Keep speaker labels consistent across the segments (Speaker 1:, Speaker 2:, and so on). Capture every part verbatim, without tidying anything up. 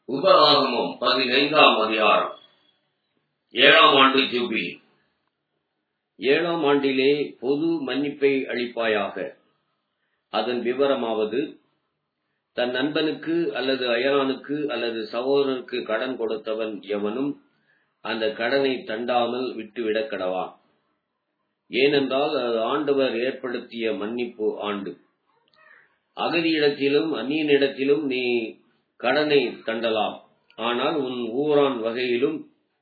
Speaker 1: உபஆகமம் பதினைந்தாம் அதிகாரம். ஏழாம் ஆண்டு ஜூபிலி. ஏழாம் ஆண்டிலே பொது மன்னிப்பை அளிப்பாயாக. அதன் விவரமாவது, தன் நண்பனுக்கு அல்லது அயலானுக்கு அல்லது சகோதரனுக்கு கடன் கொடுத்தவன் எவனும் அந்த கடனை தண்டாமல் விட்டுவிடக் கடவான். ஏனென்றால் அது ஆண்டவர் ஏற்படுத்திய மன்னிப்பு ஆண்டு. அகதியிடத்திலும் அந்நியனிடத்திலும் நீ கடனை தண்டலாம். ஆனால் உன் ஊரான் வகையிலும்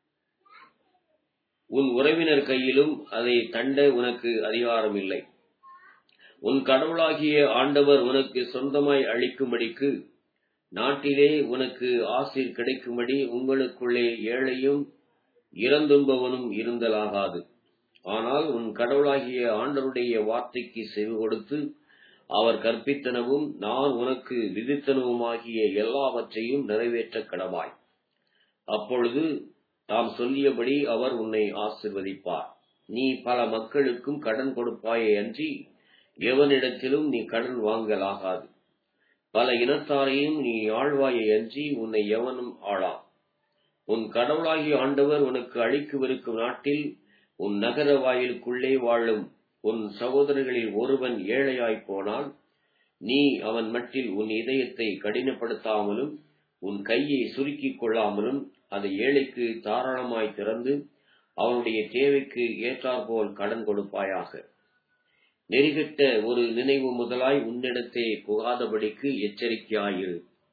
Speaker 1: உன் உறவினர் கையிலும் அதை தண்ட உனக்கு அதிகாரம் இல்லை. உன் கடவுளாகிய ஆண்டவர் உனக்கு சொந்தமாய் அளிக்கும்படிக்கு நாட்டிலே உனக்கு ஆசீர் கிடைக்கும்படி உங்களுக்குள்ளே ஏழையும் இறந்துண்பவனும் இருந்தலாகாது. ஆனால் உன் கடவுளாகிய ஆண்டவருடைய வார்த்தைக்கு செவி கொடுத்து அவர் கற்பித்தனவும் நான் உனக்கு விதித்தனவுமாகிய எல்லாவற்றையும் நிறைவேற்ற கடவாய். அப்பொழுது தாம் சொல்லியபடி அவர் உன்னை ஆசீர்வதிப்பார். நீ பல மக்களுக்கும் கடன் கொடுப்பாயே அன்றி எவனிடத்திலும் நீ கடன் வாங்கலாகாது. பல இனத்தாரையும் நீ ஆழ்வாயே அன்றி உன்னை எவனும் ஆளா. உன் கடவுளாகிய ஆண்டவர் உனக்கு அளிக்கவிருக்கும் நாட்டில் உன் நகர வாயிலுக்குள்ளே வாழும் உன் சகோதரர்களில் ஒருவன் ஏழையாய்ப் போனால், நீ அவன் மட்டில் உன் இதயத்தை கடினப்படுத்தாமலும் உன் கையை சுருக்கிக் கொள்ளாமலும் அதை ஏழைக்கு தாராளமாய் திறந்து அவனுடைய தேவைக்கு ஏற்றாற்போல் கடன் கொடுப்பாயாக. நெறிகட்ட ஒரு நினைவு முதலாய் உன்னிடத்தே புகாதபடிக்கு எச்சரிக்கையாயிரு.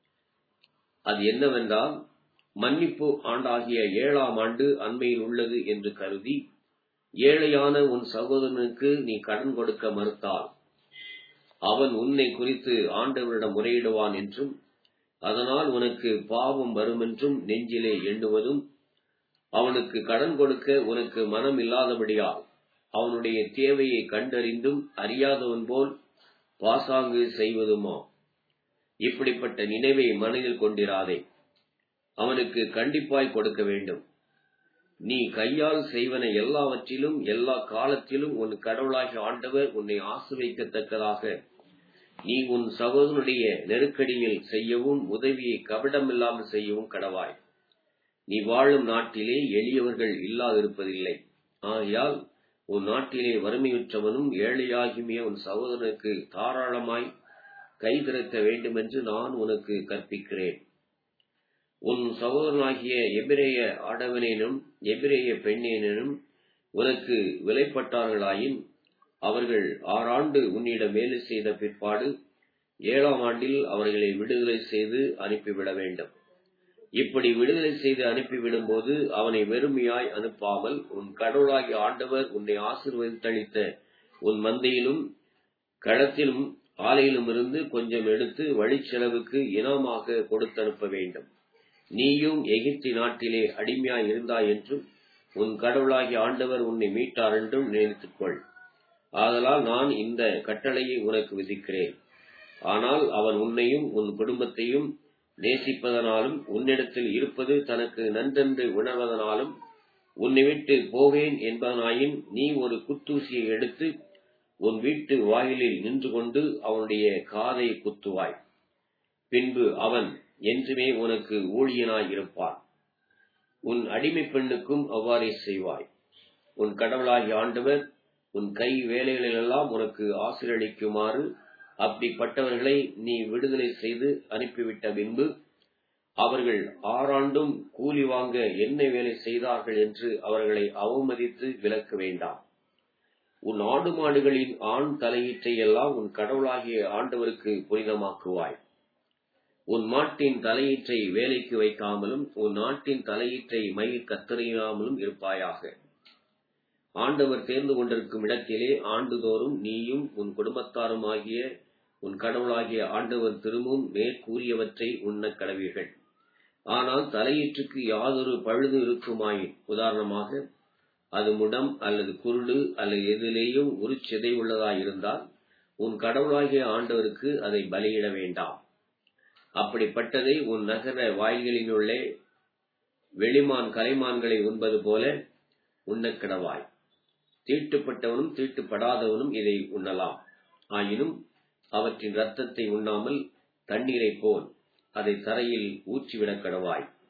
Speaker 1: அது என்னவென்றால், மன்னிப்பு ஆண்டாகிய ஏழாம் ஆண்டு அண்மையில் உள்ளது என்று கருதி ஏழையான உன் சகோதரனுக்கு நீ கடன் கொடுக்க மறுத்தால், அவன் உன்னை குறித்து ஆண்டவரிடம் முறையிடுவான் என்றும் அதனால் உனக்கு பாவம் வருமென்றும் நெஞ்சிலே எண்ணுவதும், அவனுக்கு கடன் கொடுக்க உனக்கு மனம் இல்லாதபடியால் அவனுடைய தேவையை கண்டறிந்தும் அறியாதவன் போல் பாசாங்கு செய்வதுமா? இப்படிப்பட்ட நினைவை மனதில் கொண்டிராதே. அவனுக்கு கண்டிப்பாய் கொடுக்க வேண்டும். நீ கையால் செய்வன எல்லாவற்றிலும் எல்லா காலத்திலும் உன் கடவுளாகிய ஆண்டவர் உன்னை ஆசீர்வதிக்கத்தக்கதாக நீ உன் சகோதரனுடைய நெருக்கடியில் செய்யவும் உதவியை கபடமில்லாமல் செய்யவும் கடவாய். நீ வாழும் நாட்டிலே எளியவர்கள் இல்லாதிருப்பதில்லை. ஆகையால் உன் நாட்டிலே வறுமையுற்றவனும் ஏழையாகிய உன் சகோதரனுக்கு தாராளமாய் கைதிறக்க வேண்டுமென்று நான் உனக்கு கற்பிக்கிறேன். உன் சகோதரனாகிய எபிரேய ஆடவனேனும் எபிரேய பெண்ணேனும் உனக்கு விலைப்பட்டார்களாயின், அவர்கள் ஆறாண்டு உன்னிடம் வேலை செய்த பிற்பாடு ஏழாம் ஆண்டில் அவர்களை விடுதலை செய்து அனுப்பிவிட வேண்டும். இப்படி விடுதலை செய்து அனுப்பிவிடும் போது அவனை வெறுமையாய் அனுப்பாமல், உன் கடவுளாகிய ஆண்டவர் உன்னை ஆசீர்வதித்தளித்த உன் மந்தையிலும் களத்திலும் ஆலையிலும் இருந்து கொஞ்சம் எடுத்து வழிச்செலவுக்கு இனமாக கொடுத்து அனுப்ப வேண்டும். நீயும் எகிப்தி நாட்டிலே அடிமையாய் இருந்தாய் என்றும் உன் கடவுளாகிய ஆண்டவர் உன்னை மீட்டார் என்றும் நினைத்துக்கொள். ஆதலால் நான் இந்த கட்டளையை உனக்கு விதிக்கிறேன். ஆனால் அவன் உன்னையும் உன் குடும்பத்தையும் நேசிப்பதனாலும் உன்னிடத்தில் இருப்பது தனக்கு நன்றென்று உணர்வதனாலும் உன்னை விட்டு போவேன் என்பதனாயின், நீ ஒரு குத்தூசியை எடுத்து உன் வீட்டு வாயிலில் நின்று கொண்டு அவனுடைய காதை குத்துவாய். பின்பு அவன் என்றுமே உனக்கு ஊழியனாய் இருப்பான். உன் அடிமை பெண்ணுக்கும் அவ்வாறே செய்வாய். உன் கடவுளாகிய ஆண்டவர் உன் கை வேலைகளிலெல்லாம் உனக்கு ஆசீரளிக்குமாறு அப்படிப்பட்டவர்களை நீ விடுதலை செய்து அனுப்பிவிட்ட பின்பு, அவர்கள் ஆறாண்டும் கூலி வாங்க என்ன வேலை செய்தார்கள் என்று அவர்களை அவமதித்து விலக்க வேண்டாம். உன் ஆடு மாடுகளின் ஆண் தலையீற்றை எல்லாம் உன் கடவுளாகிய ஆண்டவருக்கு புனிதமாக்குவாய். உன் மாட்டின் தலையீற்றை வேலைக்கு வைக்காமலும் உன் நாட்டின் தலையீற்றை மயிர் கத்தறியாமலும் இருப்பாயாக. ஆண்டவர் தேர்ந்து கொண்டிருக்கும் இடத்திலே ஆண்டுதோறும் நீயும் உன் குடும்பத்தாருமாகிய உன் கடவுளாகிய ஆண்டவர் திரும்பும் மேற்கூறியவற்றை உண்ணக் கடவீர்கள். ஆனால் தலையீற்றுக்கு யாதொரு பழுது இருக்குமாயின், உதாரணமாக அது முடம் அல்லது குருடு அல்லது எதிலேயும் உருச்சிதை உள்ளதாயிருந்தால், உன் கடவுளாகிய ஆண்டவருக்கு அதை பலியிட வேண்டாம். அப்படிப்பட்டதை உன் நகர வாயில்களினுள்ளே வெளிமான் கலைமான்களை உண்பது போல உண்ணக் கடவாய். தீட்டுப்பட்டவனும் தீட்டுப்படாதவனும் இதை உண்ணலாம். ஆயினும் அவற்றின் இரத்தத்தை உண்ணாமல் தண்ணீரை போல் அதை தரையில் ஊற்றிவிடக் கடவாய்.